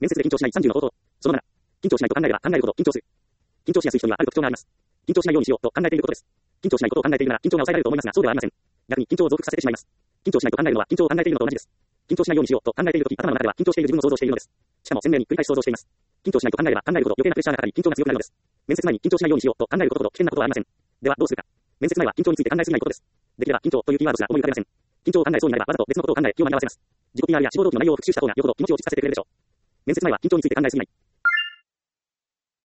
面接で緊張しない30の方法。その7。緊張しないと考えれば考えるほど緊張する。緊張しやすい人にはある特徴があります。緊張しないようにしようと考えていることです。緊張しないことを考えているなら緊張が抑えられると思いますが、そうではありません。逆に緊張を増幅させてしまいます。緊張しないと考えるのは緊張を考えているのと同じです。緊張しないようにしようと考えているとき、頭の中では緊張している自分を想像しているのです。しかも鮮明に繰り返し想像しています。緊張しないと考えれば考えるほど余計なプレッシャーがかかり緊張が強くなるのです。面接前に緊張しないようにしようと考えることほど危険なことはありません。ではどうするか。面接前は緊張について考えすぎないことです。できれば緊張というキーワードすら思い浮かべません。緊張を考えそうになればわざと別のことを考え気を紛らわせます。自己 PR や志望動機の内容を復習した方がよほど気持ちを落ち着かせてくれるでしょう。面接前は緊張について考えすぎない。